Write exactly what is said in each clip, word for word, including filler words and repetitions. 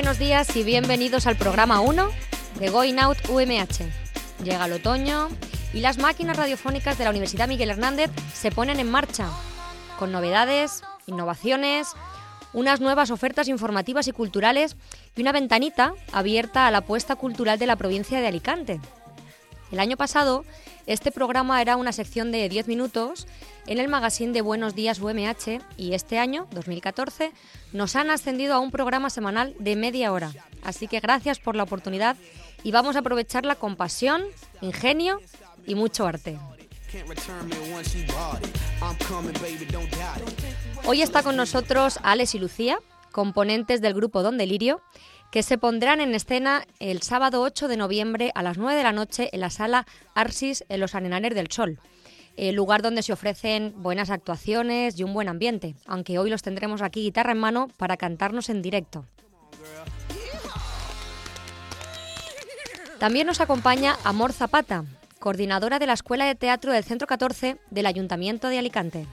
Buenos días y bienvenidos al programa uno de Going Out U M H. Llega el otoño y las máquinas radiofónicas de la Universidad Miguel Hernández se ponen en marcha, con novedades, innovaciones, unas nuevas ofertas informativas y culturales y una ventanita abierta a la apuesta cultural de la provincia de Alicante. El año pasado, este programa era una sección de diez minutos en el magazine de Buenos Días U M H y este año, dos mil catorce, nos han ascendido a un programa semanal de media hora. Así que gracias por la oportunidad y vamos a aprovecharla con pasión, ingenio y mucho arte. Hoy está con nosotros Alex y Lucía, componentes del grupo Don Delirio, que se pondrán en escena el sábado ocho de noviembre a las nueve de la noche en la sala Arsis en los Arenales del Sol, el lugar donde se ofrecen buenas actuaciones y un buen ambiente, aunque hoy los tendremos aquí guitarra en mano para cantarnos en directo. También nos acompaña Amor Zapata, coordinadora de la Escuela de Teatro del Centro catorce del Ayuntamiento de Alicante.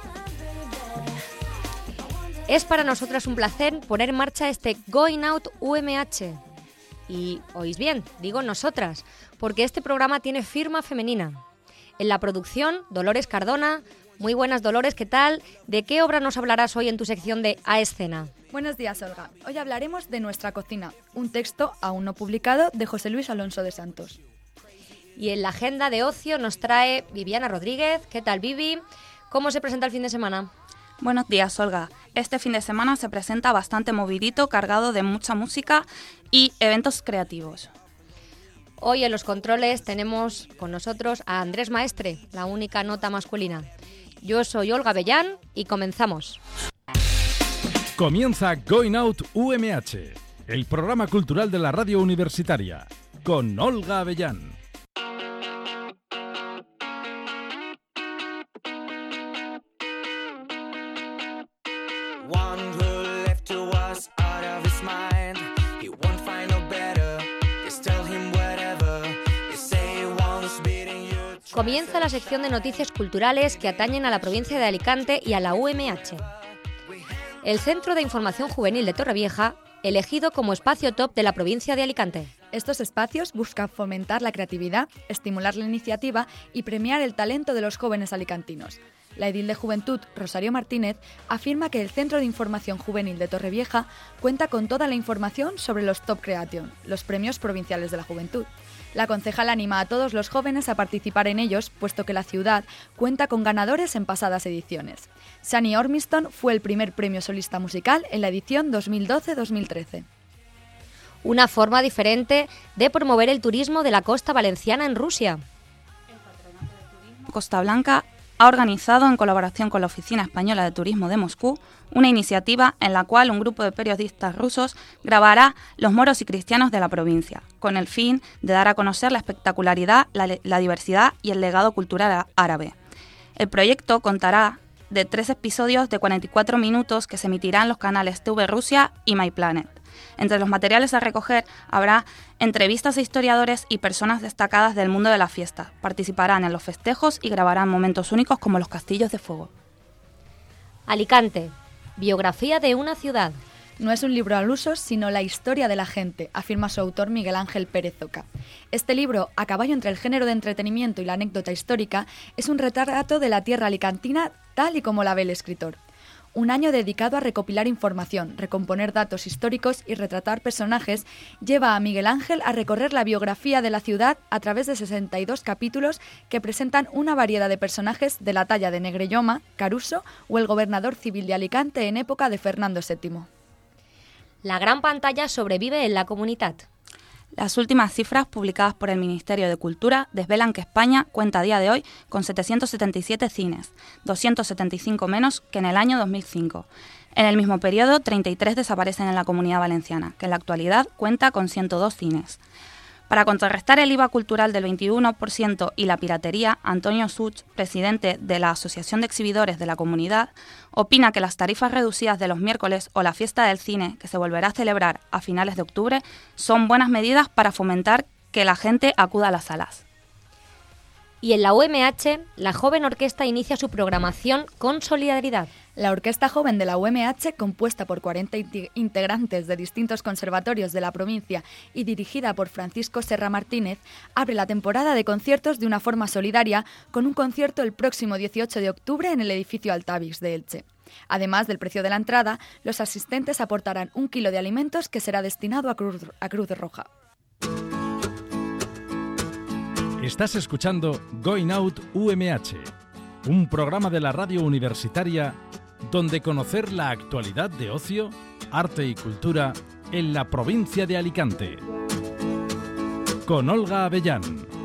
Es para nosotras un placer poner en marcha este Going Out U M H. Y oís bien, digo nosotras, porque este programa tiene firma femenina. En la producción, Dolores Cardona. Muy buenas, Dolores, ¿qué tal? ¿De qué obra nos hablarás hoy en tu sección de A Escena? Buenos días, Olga. Hoy hablaremos de Nuestra cocina, un texto aún no publicado de José Luis Alonso de Santos. Y en la agenda de ocio nos trae Viviana Rodríguez. ¿Qué tal, Vivi? ¿Cómo se presenta el fin de semana? Buenos días, Olga. Este fin de semana se presenta bastante movidito, cargado de mucha música y eventos creativos. Hoy en los controles tenemos con nosotros a Andrés Maestre, la única nota masculina. Yo soy Olga Avellán y comenzamos. Comienza Going Out U M H, el programa cultural de la radio universitaria, con Olga Avellán. Comienza la sección de noticias culturales que atañen a la provincia de Alicante y a la U M H. El Centro de Información Juvenil de Torrevieja, elegido como espacio top de la provincia de Alicante. Estos espacios buscan fomentar la creatividad, estimular la iniciativa y premiar el talento de los jóvenes alicantinos. La edil de Juventud, Rosario Martínez, afirma que el Centro de Información Juvenil de Torrevieja cuenta con toda la información sobre los Top Creation, los premios provinciales de la juventud. La concejal anima a todos los jóvenes a participar en ellos, puesto que la ciudad cuenta con ganadores en pasadas ediciones. Sunny Ormiston fue el primer premio solista musical en la edición dos mil doce dos mil trece. Una forma diferente de promover el turismo de la costa valenciana en Rusia. Costa Blanca ha organizado, en colaboración con la Oficina Española de Turismo de Moscú, una iniciativa en la cual un grupo de periodistas rusos grabará los moros y cristianos de la provincia, con el fin de dar a conocer la espectacularidad, la, la diversidad y el legado cultural árabe. El proyecto contará de tres episodios de cuarenta y cuatro minutos que se emitirán en los canales T V Rusia y MyPlanet. Entre los materiales a recoger habrá entrevistas a historiadores y personas destacadas del mundo de la fiesta. Participarán en los festejos y grabarán momentos únicos como los castillos de fuego. Alicante, biografía de una ciudad. No es un libro al uso, sino la historia de la gente, afirma su autor Miguel Ángel Pérez Oca. Este libro, a caballo entre el género de entretenimiento y la anécdota histórica, es un retrato de la tierra alicantina tal y como la ve el escritor. Un año dedicado a recopilar información, recomponer datos históricos y retratar personajes lleva a Miguel Ángel a recorrer la biografía de la ciudad a través de sesenta y dos capítulos que presentan una variedad de personajes de la talla de Negrelloma, Caruso o el gobernador civil de Alicante en época de Fernando séptimo. La gran pantalla sobrevive en la comunidad. Las últimas cifras publicadas por el Ministerio de Cultura desvelan que España cuenta a día de hoy con setecientos setenta y siete cines, doscientos setenta y cinco menos que en el año dos mil cinco. En el mismo periodo, treinta y tres desaparecen en la Comunidad Valenciana, que en la actualidad cuenta con ciento dos cines. Para contrarrestar el I V A cultural del veintiuno por ciento y la piratería, Antonio Such, presidente de la Asociación de Exhibidores de la Comunidad, opina que las tarifas reducidas de los miércoles o la fiesta del cine, que se volverá a celebrar a finales de octubre, son buenas medidas para fomentar que la gente acuda a las salas. Y en la U M H, la joven orquesta inicia su programación con solidaridad. La Orquesta Joven de la U M H, compuesta por cuarenta integrantes de distintos conservatorios de la provincia y dirigida por Francisco Serra Martínez, abre la temporada de conciertos de una forma solidaria con un concierto el próximo dieciocho de octubre en el edificio Altavix de Elche. Además del precio de la entrada, los asistentes aportarán un kilo de alimentos que será destinado a Cruz, a Cruz Roja. Estás escuchando Going Out U M H, un programa de la radio universitaria donde conocer la actualidad de ocio, arte y cultura en la provincia de Alicante. Con Olga Avellán.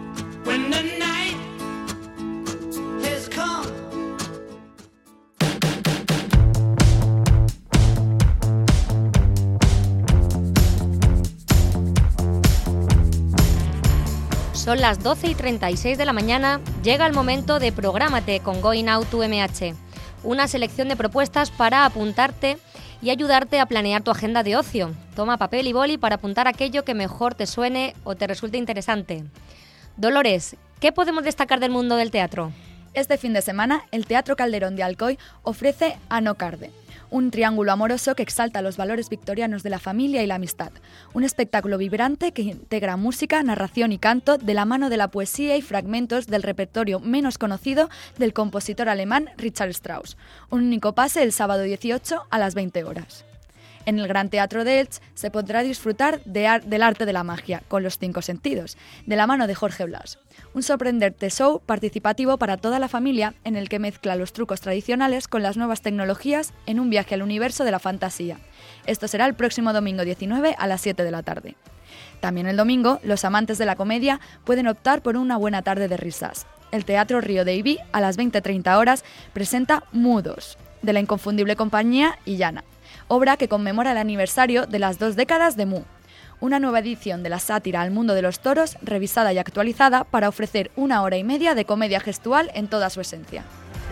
Son las doce y treinta y seis de la mañana, llega el momento de Prográmate con Going Out U M H, una selección de propuestas para apuntarte y ayudarte a planear tu agenda de ocio. Toma papel y boli para apuntar aquello que mejor te suene o te resulte interesante. Dolores, ¿qué podemos destacar del mundo del teatro? Este fin de semana, el Teatro Calderón de Alcoy ofrece Anocarde, un triángulo amoroso que exalta los valores victorianos de la familia y la amistad. Un espectáculo vibrante que integra música, narración y canto de la mano de la poesía y fragmentos del repertorio menos conocido del compositor alemán Richard Strauss. Un único pase el sábado dieciocho a las veinte horas. En el Gran Teatro de Elche se podrá disfrutar de ar- del arte de la magia, con los cinco sentidos, de la mano de Jorge Blas. Un sorprendente show participativo para toda la familia en el que mezcla los trucos tradicionales con las nuevas tecnologías en un viaje al universo de la fantasía. Esto será el próximo domingo diecinueve a las siete de la tarde. También el domingo, los amantes de la comedia pueden optar por una buena tarde de risas. El Teatro Río de Ibi, a las veinte treinta horas, presenta Mudos, de la inconfundible compañía Illana, obra que conmemora el aniversario de las dos décadas de Mu. Una nueva edición de la sátira al mundo de los toros, revisada y actualizada para ofrecer una hora y media de comedia gestual en toda su esencia.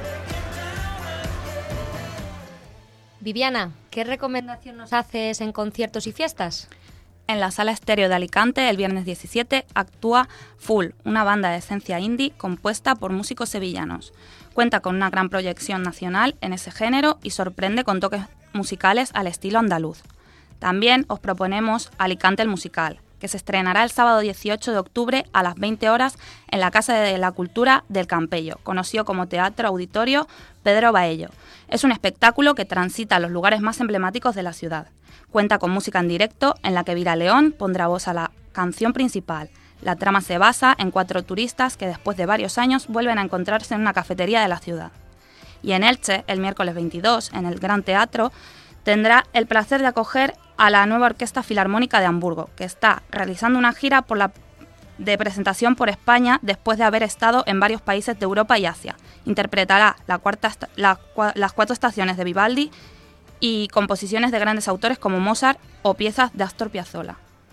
Viviana, ¿qué recomendación nos haces en conciertos y fiestas? En la Sala Estéreo de Alicante, el viernes diecisiete, actúa Full, una banda de esencia indie compuesta por músicos sevillanos. Cuenta con una gran proyección nacional en ese género y sorprende con toques musicales al estilo andaluz. También os proponemos Alicante el Musical, que se estrenará el sábado dieciocho de octubre a las veinte horas en la Casa de la Cultura del Campello, conocido como Teatro Auditorio Pedro Baello. Es un espectáculo que transita los lugares más emblemáticos de la ciudad. Cuenta con música en directo en la que Vira León pondrá voz a la canción principal. La trama se basa en cuatro turistas que después de varios años vuelven a encontrarse en una cafetería de la ciudad. Y en Elche, el miércoles veintidós, en el Gran Teatro, tendrá el placer de acoger a la nueva Orquesta Filarmónica de Hamburgo, que está realizando una gira por la de presentación por España después de haber estado en varios países de Europa y Asia. Interpretará la cuarta, la, las cuatro estaciones de Vivaldi y composiciones de grandes autores como Mozart o piezas de Astor Piazzolla.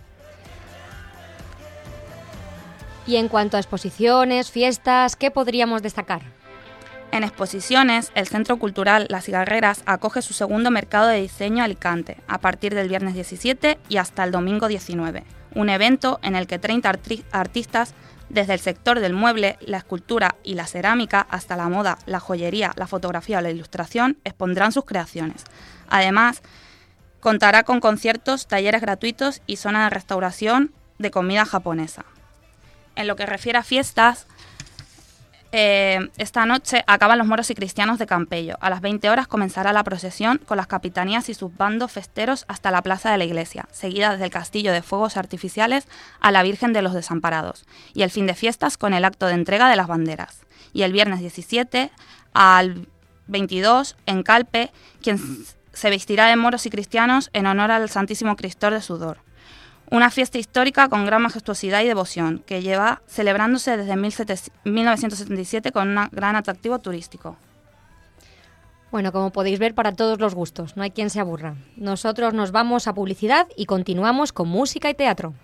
Y en cuanto a exposiciones, fiestas, ¿qué podríamos destacar? En exposiciones, el Centro Cultural Las Cigarreras acoge su segundo mercado de diseño Alicante, a partir del viernes diecisiete y hasta el domingo diecinueve. Un evento en el que treinta arti- artistas, desde el sector del mueble, la escultura y la cerámica, hasta la moda, la joyería, la fotografía o la ilustración, expondrán sus creaciones. Además, contará con conciertos, talleres gratuitos y zona de restauración de comida japonesa. En lo que refiere a fiestas, Eh, esta noche acaban los moros y cristianos de Campello. A las veinte horas comenzará la procesión con las capitanías y sus bandos festeros hasta la plaza de la iglesia, seguida desde el castillo de fuegos artificiales a la Virgen de los Desamparados, y el fin de fiestas con el acto de entrega de las banderas. Y el viernes diecisiete al veintidós, en Calpe, quien se vestirá de moros y cristianos en honor al Santísimo Cristo de Sudor. Una fiesta histórica con gran majestuosidad y devoción, que lleva celebrándose desde mil novecientos setenta y siete con un gran atractivo turístico. Bueno, como podéis ver, para todos los gustos, no hay quien se aburra. Nosotros nos vamos a publicidad y continuamos con música y teatro.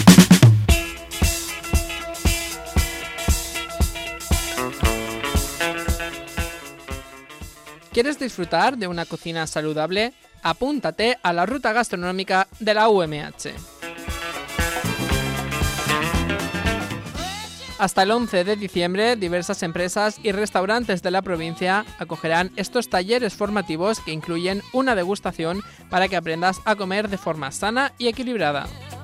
¿Quieres disfrutar de una cocina saludable? Apúntate a la ruta gastronómica de la U M H. Hasta el once de diciembre, diversas empresas y restaurantes de la provincia acogerán estos talleres formativos que incluyen una degustación para que aprendas a comer de forma sana y equilibrada.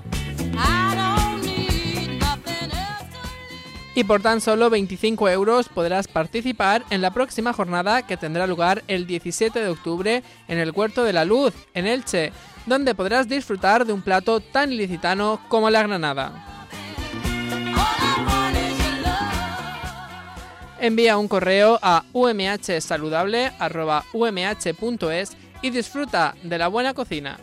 Y por tan solo veinticinco euros podrás participar en la próxima jornada que tendrá lugar el diecisiete de octubre en el Huerto de la Luz, en Elche, donde podrás disfrutar de un plato tan ilicitano como la granada. Envía un correo a u eme hache saludable arroba u eme hache punto es y disfruta de la buena cocina.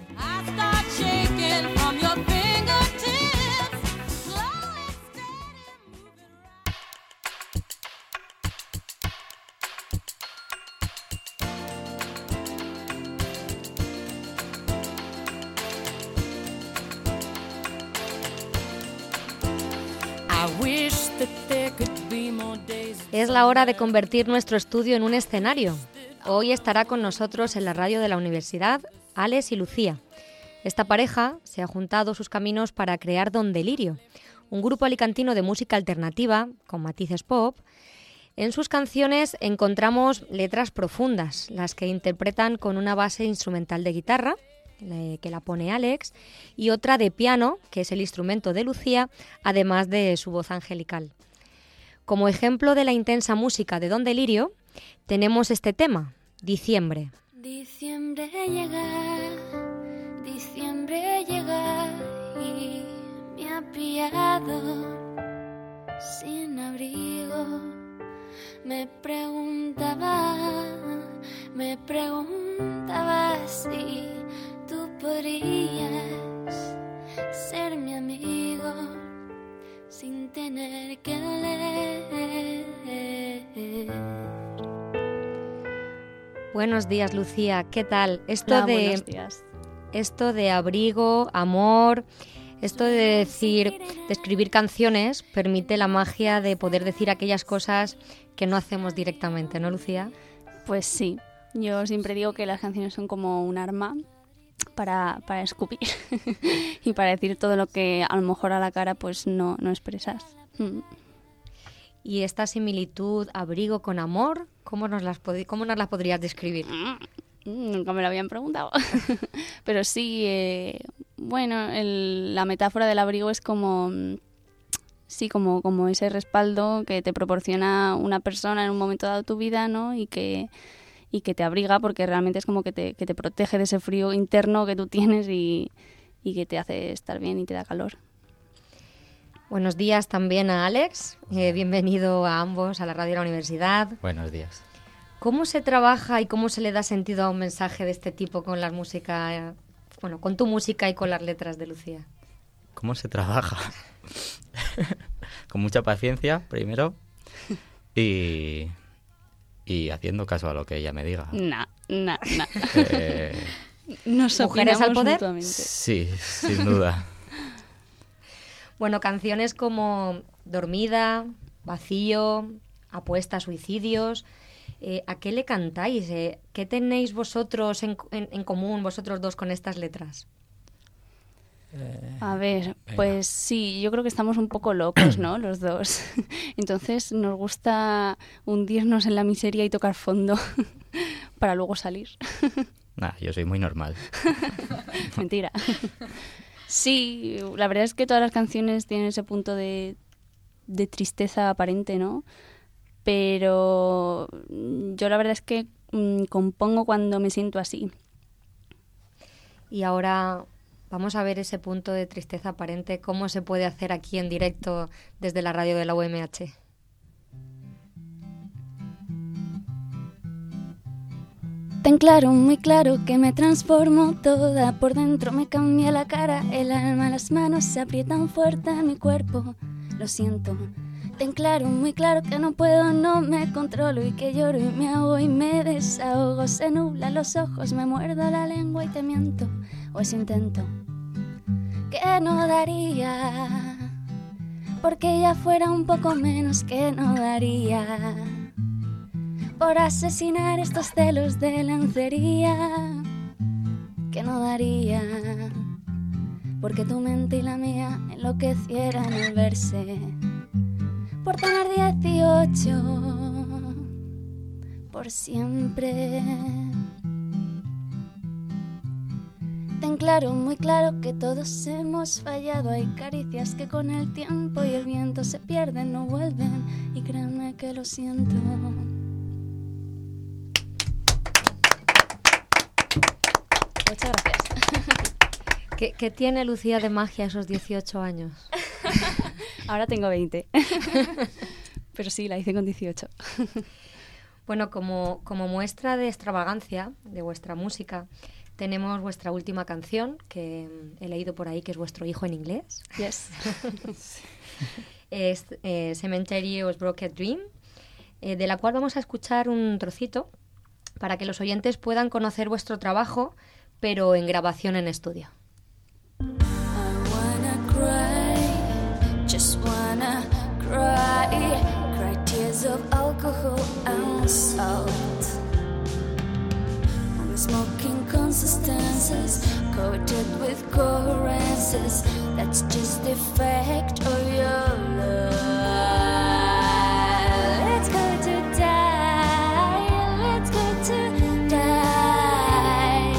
Es la hora de convertir nuestro estudio en un escenario. Hoy estará con nosotros en la radio de la universidad Alex y Lucía. Esta pareja se ha juntado sus caminos para crear Don Delirio, un grupo alicantino de música alternativa con matices pop. En sus canciones encontramos letras profundas, las que interpretan con una base instrumental de guitarra, que la pone Alex, y otra de piano, que es el instrumento de Lucía, además de su voz angelical. Como ejemplo de la intensa música de Don Delirio, tenemos este tema, Diciembre. Diciembre llega, diciembre llega y me ha pillado sin abrigo. Me preguntaba, me preguntaba si tú podrías ser mi amigo sin tener que leer. Buenos días, Lucía. ¿Qué tal? Esto Hola, de buenos días. Esto de abrigo, amor, esto de decir, de escribir canciones permite la magia de poder decir aquellas cosas que no hacemos directamente, ¿no, Lucía? Pues sí. Yo siempre digo que las canciones son como un arma para, para escupir y para decir todo lo que a lo mejor a la cara pues no, no expresas. Mm. Y esta similitud, abrigo con amor, ¿cómo nos las, pod- cómo nos las podrías describir? Mm, nunca me lo habían preguntado. Pero sí, eh, bueno, el, la metáfora del abrigo es como, sí, como, como ese respaldo que te proporciona una persona en un momento dado de tu vida, ¿no? Y que... y que te abriga porque realmente es como que te, que te protege de ese frío interno que tú tienes y, y que te hace estar bien y te da calor. Buenos días también a Alex, eh, bienvenido a ambos a la radio de la universidad. Buenos días. ¿Cómo se trabaja y cómo se le da sentido a un mensaje de este tipo con la música, eh, bueno, con tu música y con las letras de Lucía? ¿Cómo se trabaja? Con mucha paciencia, primero, y... y haciendo caso a lo que ella me diga. No, no, no. Eh, Nos ¿Mujeres al poder? mutuamente. sí, sin duda. Bueno, canciones como Dormida, Vacío, Apuesta a Suicidios, eh, ¿a qué le cantáis? Eh, ¿Qué tenéis vosotros en, en, en común, vosotros dos, con estas letras? A ver, Venga. pues sí, yo creo que estamos un poco locos, ¿no? Los dos. Entonces nos gusta hundirnos en la miseria y tocar fondo para luego salir. Nah, yo soy muy normal. Mentira. Sí, la verdad es que todas las canciones tienen ese punto de, de tristeza aparente, ¿no? Pero yo la verdad es que mmm, compongo cuando me siento así. Y ahora vamos a ver ese punto de tristeza aparente, cómo se puede hacer aquí en directo desde la radio de la U M H. Ten claro, muy claro que me transformo toda. Por dentro me cambia la cara, el alma, las manos se aprietan fuerte en mi cuerpo. Lo siento. Ten claro, muy claro que no puedo, no me controlo y que lloro y me ahogo y me desahogo. Se nublan los ojos, me muerdo la lengua y te miento. O eso intento. Que no daría, porque ella fuera un poco menos, que no daría por asesinar estos celos de lencería, que no daría porque tu mente y la mía enloquecieran al verse, por tener dieciocho, por siempre. Ten claro, muy claro que todos hemos fallado. Hay caricias que con el tiempo y el viento se pierden, no vuelven, y créanme que lo siento. Muchas gracias. ¿Qué, ¿Qué tiene Lucía de magia esos dieciocho años? Ahora tengo veinte. Pero sí, la hice con dieciocho. Bueno, como, como muestra de extravagancia de vuestra música, tenemos vuestra última canción, que he leído por ahí que es vuestro hijo en inglés. Yes. Es eh, Cementerios Broken Dream, eh, de la cual vamos a escuchar un trocito para que los oyentes puedan conocer vuestro trabajo, pero en grabación en estudio. I wanna cry, just wanna cry, cry tears of alcohol and salt. I'm smoking consistences, coated with coherences. That's just the effect of your love. Let's go to die, let's go to die.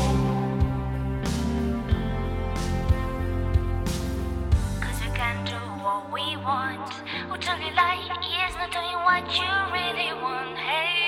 Cause we can do what we want. Who told you lie is not doing what you really want. Hey.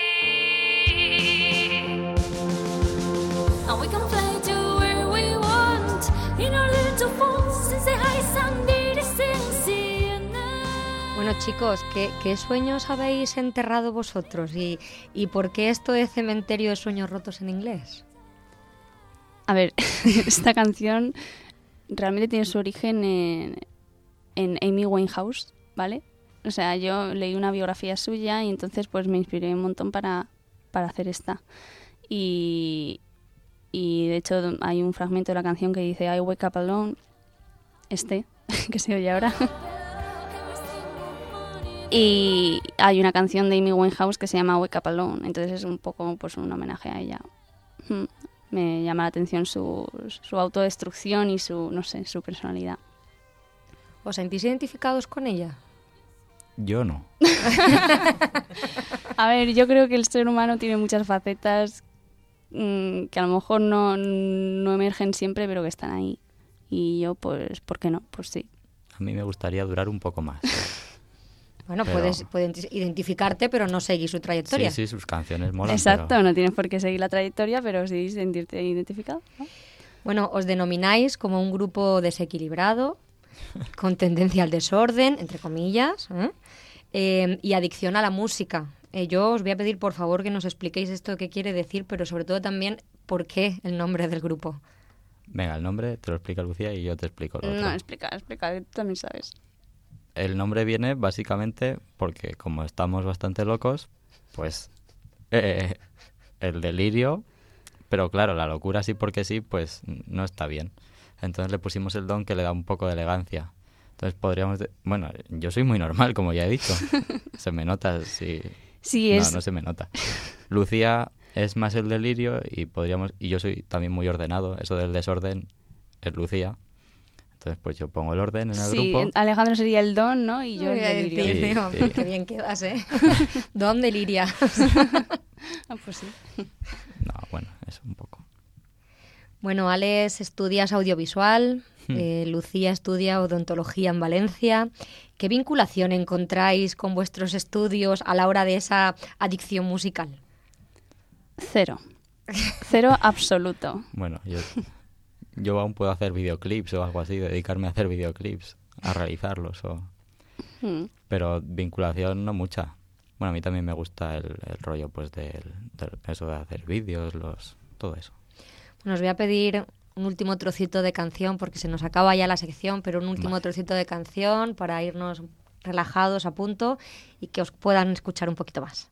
And we can fly to where we want in order to fall since the heights and be the same. Bueno, chicos, ¿qué, ¿qué sueños habéis enterrado vosotros? ¿Y, ¿Y por qué esto de Cementerio de Sueños Rotos en inglés? A ver, esta canción realmente tiene su origen en, en Amy Winehouse, ¿vale? O sea, yo leí una biografía suya y entonces pues me inspiré un montón para, para hacer esta. Y, y de hecho hay un fragmento de la canción que dice I wake up alone, este, que se oye ahora. Y hay una canción de Amy Winehouse que se llama Wake Up Alone, entonces es un poco pues un homenaje a ella. Me llama la atención su, su autodestrucción y su, no sé, su personalidad. ¿Os sentís identificados con ella? Yo no. A ver, yo creo que el ser humano tiene muchas facetas mmm, que a lo mejor no, no emergen siempre, pero que están ahí. Y yo, pues, ¿por qué no? Pues sí. A mí me gustaría durar un poco más. Bueno, pero... puedes, puedes identificarte, pero no seguir su trayectoria. Sí, sí, sus canciones molan. Exacto, pero... no tienes por qué seguir la trayectoria, pero sí sentirte identificado, ¿no? Bueno, os denomináis como un grupo desequilibrado, con tendencia al desorden, entre comillas, ¿eh? Eh, y adicción a la música. Eh, yo os voy a pedir, por favor, que nos expliquéis esto qué quiere decir, pero sobre todo también por qué el nombre del grupo. Venga, el nombre te lo explica Lucía y yo te explico lo otro. No, explica, explica, tú también sabes. El nombre viene básicamente porque como estamos bastante locos, pues eh, el delirio, pero claro, la locura sí porque sí, pues no está bien. Entonces le pusimos el don que le da un poco de elegancia. Entonces podríamos... De... Bueno, yo soy muy normal, como ya he dicho. Se me nota, sí. Sí, no, es... no se me nota. Lucía es más el delirio y podríamos... Y yo soy también muy ordenado. Eso del desorden es Lucía. Entonces, pues yo pongo el orden en el sí, grupo. Alejandro sería el don, ¿no? Y yo el delirio. Decir, Sí, tío, sí. qué bien quedas, ¿eh? Don deliria. Ah, pues sí. No, bueno, eso un poco. Bueno, Alex, estudias audiovisual, Hmm. eh, Lucía estudia odontología en Valencia. ¿Qué vinculación encontráis con vuestros estudios a la hora de esa adicción musical? Cero. Cero absoluto. Bueno, yo, yo aún puedo hacer videoclips o algo así, dedicarme a hacer videoclips, a realizarlos. O... Hmm. Pero vinculación no mucha. Bueno, a mí también me gusta el, el rollo pues del, del- eso de hacer vídeos, los todo eso. Bueno, os voy a pedir un último trocito de canción porque se nos acaba ya la sección, pero un último Vale. trocito de canción para irnos relajados a punto y que os puedan escuchar un poquito más.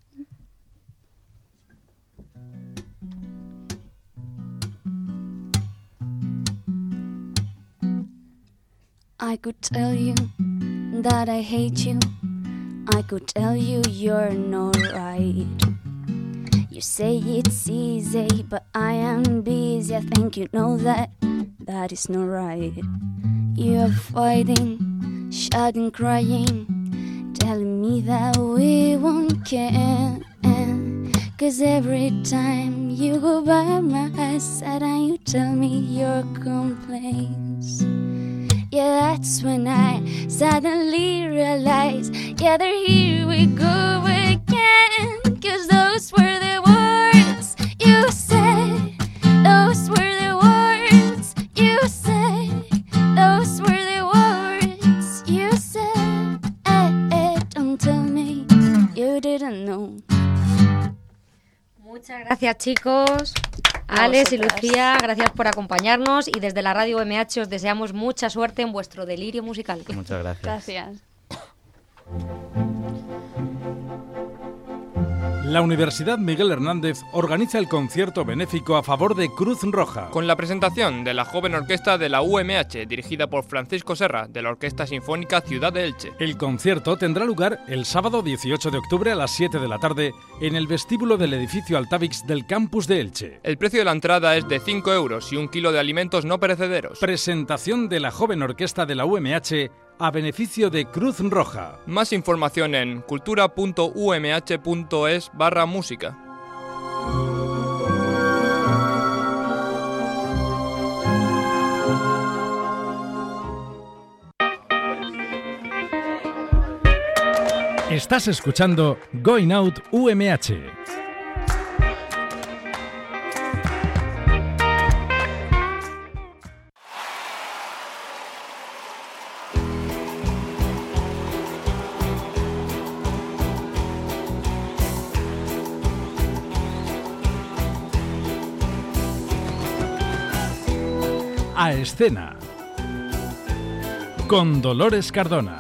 I could tell you that I hate you. I could tell you you're not right. You say it's easy, but I am busy. I think you know that that is not right. You're fighting, shouting, crying, telling that we won't care. 'Cause every time you go by my side and you tell me your complaints, yeah, that's when I suddenly realize, yeah, there here we go again. 'Cause those were the words you said, those were the words you said, those were the words you said. Eh, eh, don't tell me you didn't know. Muchas gracias, chicos. Alex y Lucía, gracias por acompañarnos y desde la Radio U M H os deseamos mucha suerte en vuestro delirio musical. Muchas gracias. Gracias. La Universidad Miguel Hernández organiza el concierto benéfico a favor de Cruz Roja. Con la presentación de la joven orquesta de la U M H, dirigida por Francisco Serra, de la Orquesta Sinfónica Ciudad de Elche. El concierto tendrá lugar el sábado dieciocho de octubre a las siete de la tarde en el vestíbulo del edificio Altavix del campus de Elche. El precio de la entrada es de cinco euros y un kilo de alimentos no perecederos. Presentación de la joven orquesta de la U M H a beneficio de Cruz Roja. Más información en cultura punto u m h punto es barra música. Estás escuchando Going Out U M H. A escena con Dolores Cardona.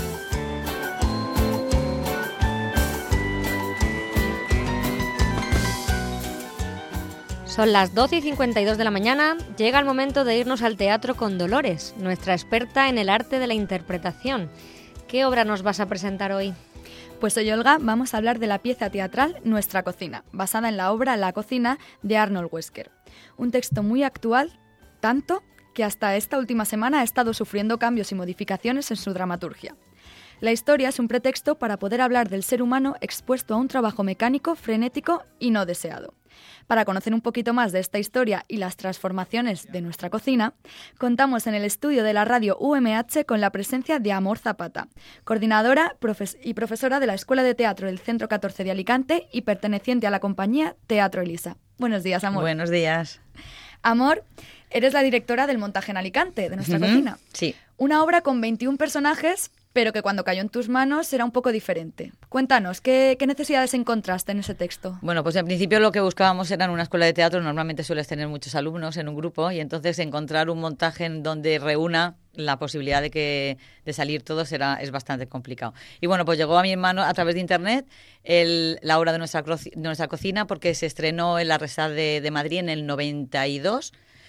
Son las doce y cincuenta y dos de la mañana, llega el momento de irnos al teatro con Dolores, nuestra experta en el arte de la interpretación. ¿Qué obra nos vas a presentar hoy? Pues hoy, Olga, vamos a hablar de la pieza teatral Nuestra cocina, basada en la obra La cocina de Arnold Wesker. Un texto muy actual, tanto que hasta esta última semana ha estado sufriendo cambios y modificaciones en su dramaturgia. La historia es un pretexto para poder hablar del ser humano expuesto a un trabajo mecánico, frenético y no deseado. Para conocer un poquito más de esta historia y las transformaciones de Nuestra cocina, contamos en el estudio de la radio U M H con la presencia de Amor Zapata, coordinadora profes- y profesora de la Escuela de Teatro del Centro catorce de Alicante y perteneciente a la compañía Teatro Elisa. Buenos días, Amor. Buenos días. Amor, eres la directora del montaje en Alicante, de Nuestra uh-huh. cocina. Sí. Una obra con veintiún personajes, pero que cuando cayó en tus manos era un poco diferente. Cuéntanos, ¿qué, qué necesidades encontraste en ese texto? Bueno, pues en principio lo que buscábamos era en una escuela de teatro, normalmente sueles tener muchos alumnos en un grupo, y entonces encontrar un montaje en donde reúna la posibilidad de que de salir todos era, es bastante complicado. Y bueno, pues llegó a mi mano a través de internet el, la obra de nuestra, de nuestra cocina, porque se estrenó en la Resat de, de Madrid en el noventa y dos,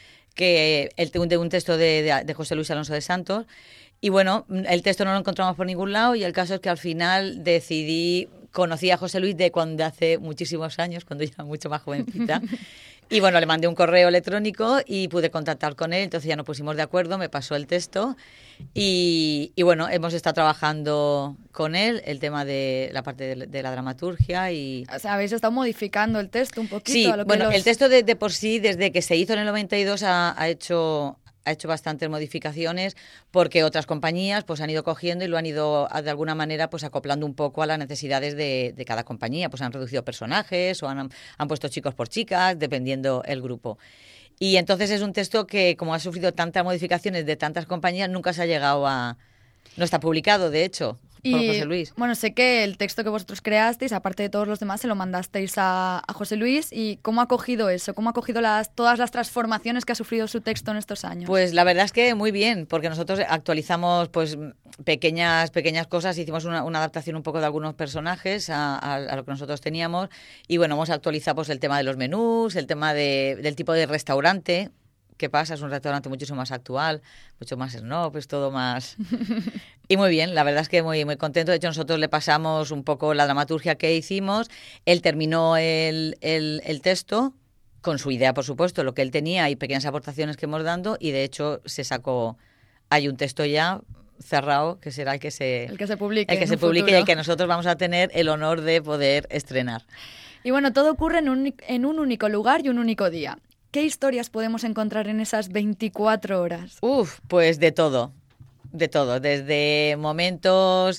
que el, de un texto de, de, de José Luis Alonso de Santos. Y bueno, el texto no lo encontramos por ningún lado y el caso es que al final decidí, conocí a José Luis de cuando hace muchísimos años, cuando ya era mucho más jovencita. Y bueno, le mandé un correo electrónico y pude contactar con él, entonces ya nos pusimos de acuerdo, me pasó el texto y, y bueno, hemos estado trabajando con él el tema de la parte de, de la dramaturgia y... O sea, habéis estado modificando el texto un poquito. Sí, a lo que bueno, los... el texto de, de por sí, desde que se hizo en el noventa y dos ha, ha hecho... ha hecho bastantes modificaciones porque otras compañías pues han ido cogiendo y lo han ido de alguna manera pues acoplando un poco a las necesidades de, de cada compañía, pues han reducido personajes o han, han puesto chicos por chicas, dependiendo el grupo. Y entonces es un texto que, como ha sufrido tantas modificaciones de tantas compañías, nunca se ha llegado a... No está publicado, de hecho, por y, José Luis. Bueno, sé que el texto que vosotros creasteis, aparte de todos los demás, se lo mandasteis a, a José Luis. ¿Y cómo ha acogido eso? ¿Cómo ha acogido las, todas las transformaciones que ha sufrido su texto en estos años? Pues la verdad es que muy bien, porque nosotros actualizamos pues pequeñas pequeñas cosas, hicimos una, una adaptación un poco de algunos personajes a, a, a lo que nosotros teníamos. Y bueno, hemos actualizado pues, el tema de los menús, el tema de, del tipo de restaurante. ¿Qué pasa? Es un restaurante muchísimo más actual, mucho más snob, es todo más... Y muy bien, la verdad es que muy, muy contento. De hecho, nosotros le pasamos un poco la dramaturgia que hicimos. Él terminó el, el, el texto con su idea, por supuesto, lo que él tenía y pequeñas aportaciones que hemos dando. Y de hecho, se sacó... Hay un texto ya cerrado, que será el que se, el que se publique, el que se publique y el que nosotros vamos a tener el honor de poder estrenar. Y bueno, todo ocurre en un, en un único lugar y un único día. ¿Qué historias podemos encontrar en esas veinticuatro horas? Uf, pues de todo, de todo, desde momentos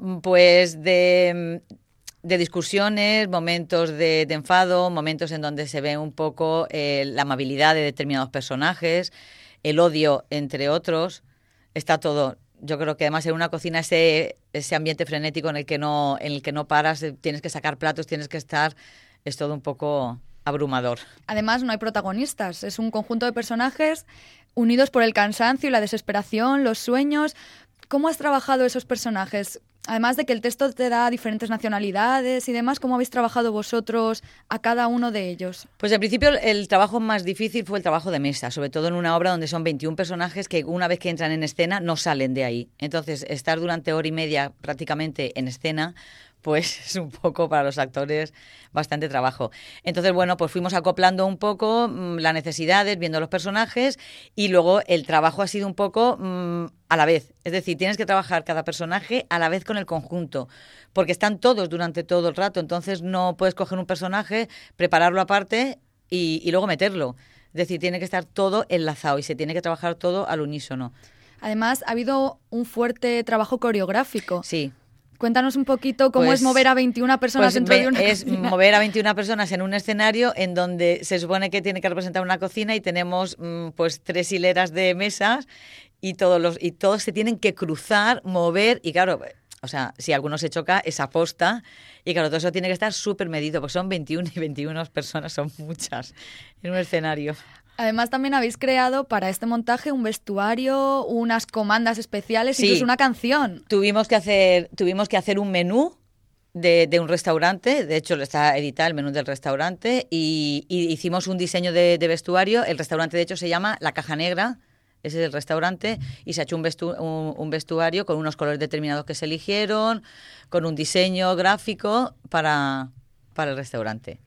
pues de, de discusiones, momentos de, de enfado, momentos en donde se ve un poco eh, la amabilidad de determinados personajes, el odio entre otros, está todo. Yo creo que además en una cocina ese, ese ambiente frenético en el que no, en el que no paras, tienes que sacar platos, tienes que estar, es todo un poco abrumador. Además, no hay protagonistas, es un conjunto de personajes unidos por el cansancio y la desesperación, los sueños. ¿Cómo has trabajado esos personajes? Además de que el texto te da diferentes nacionalidades y demás, ¿cómo habéis trabajado vosotros a cada uno de ellos? Pues al principio el trabajo más difícil fue el trabajo de mesa, sobre todo en una obra donde son veintiún personajes que una vez que entran en escena no salen de ahí. Entonces, estar durante hora y media prácticamente en escena, pues es un poco para los actores bastante trabajo. Entonces, bueno, pues fuimos acoplando un poco mmm, las necesidades, viendo los personajes, y luego el trabajo ha sido un poco mmm, a la vez. Es decir, tienes que trabajar cada personaje a la vez con el conjunto, porque están todos durante todo el rato, entonces no puedes coger un personaje, prepararlo aparte y, y luego meterlo. Es decir, tiene que estar todo enlazado y se tiene que trabajar todo al unísono. Además, ha habido un fuerte trabajo coreográfico. Sí. Cuéntanos un poquito cómo pues, es mover a veintiuna personas pues dentro de una es cocina. Mover a veintiuna personas en un escenario en donde se supone que tiene que representar una cocina y tenemos mmm, pues tres hileras de mesas y todos los y todos se tienen que cruzar, mover y claro, o sea, si alguno se choca es aposta y claro, todo eso tiene que estar súper medido porque son veintiuna y veintiuna personas, son muchas en un escenario. Además, también habéis creado para este montaje un vestuario, unas comandas especiales, sí, incluso una canción. Tuvimos que hacer, tuvimos que hacer un menú de, de un restaurante, de hecho está editado el menú del restaurante, y, y hicimos un diseño de, de vestuario. El restaurante, de hecho, se llama La Caja Negra, ese es el restaurante, y se ha hecho un, vestu, un, un vestuario con unos colores determinados que se eligieron, con un diseño gráfico para, para el restaurante.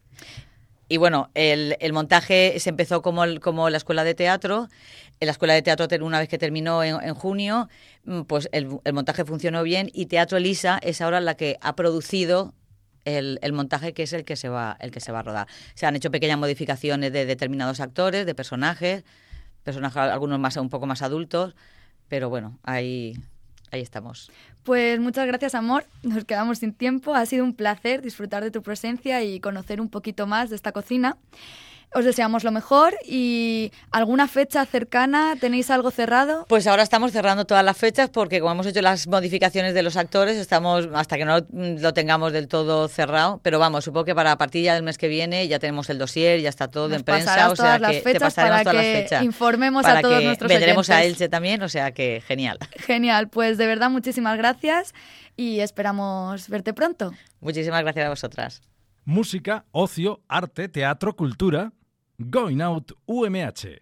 Y bueno, el, el montaje se empezó como, el, como la escuela de teatro. En la escuela de teatro, una vez que terminó en, en junio, pues el, el montaje funcionó bien y Teatro Elisa es ahora la que ha producido el, el montaje, que es el que se va el que se va a rodar. Se han hecho pequeñas modificaciones de determinados actores, de personajes, personajes algunos más un poco más adultos, pero bueno, ahí... Ahí estamos. Pues muchas gracias, Amor. Nos quedamos sin tiempo. Ha sido un placer disfrutar de tu presencia y conocer un poquito más de esta cocina. Os deseamos lo mejor y ¿alguna fecha cercana? ¿Tenéis algo cerrado? Pues ahora estamos cerrando todas las fechas porque como hemos hecho las modificaciones de los actores, estamos hasta que no lo tengamos del todo cerrado. Pero vamos, supongo que para a partir ya del mes que viene ya tenemos el dossier, ya está todo Nos en prensa. O sea que te pasaremos todas las fechas. Informemos para a todos que nuestros vendremos oyentes. a Elche también, o sea que genial. Genial, pues de verdad muchísimas gracias y esperamos verte pronto. Muchísimas gracias a vosotras. Música, ocio, arte, teatro, cultura. Going Out U M H.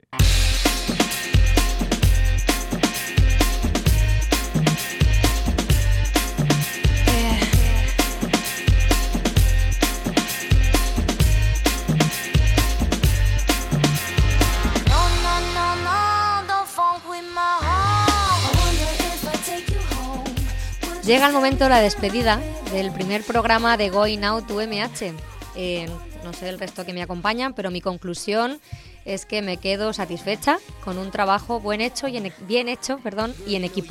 Llega el momento de la despedida del primer programa de Going Out U M H. Eh, no sé el resto que me acompañan, pero mi conclusión es que me quedo satisfecha con un trabajo buen hecho y en, bien hecho perdón, y en equipo.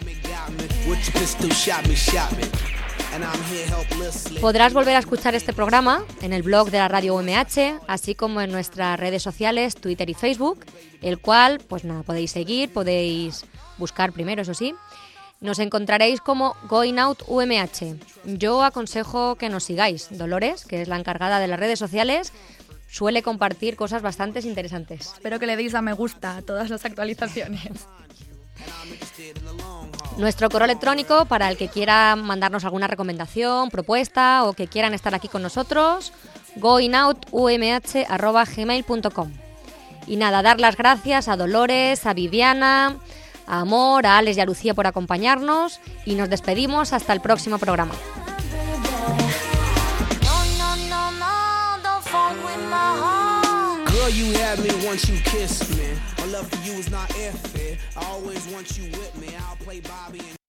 Podrás volver a escuchar este programa en el blog de la radio U M H, así como en nuestras redes sociales, Twitter y Facebook, el cual, pues nada, podéis seguir, podéis buscar primero, eso sí. Nos encontraréis como Going Out U M H. Yo aconsejo que nos sigáis. Dolores, que es la encargada de las redes sociales, suele compartir cosas bastante interesantes. Espero que le deis a me gusta a todas las actualizaciones. Nuestro correo electrónico para el que quiera mandarnos alguna recomendación, propuesta o que quieran estar aquí con nosotros, going out u m h arroba gmail punto com. Y nada, dar las gracias a Dolores, a Viviana, a Amor, a Alex y a Lucía por acompañarnos y nos despedimos hasta el próximo programa. Girl, you had me once you kissed me. love for you is not if it. I always want you with me. I'll play Bobby and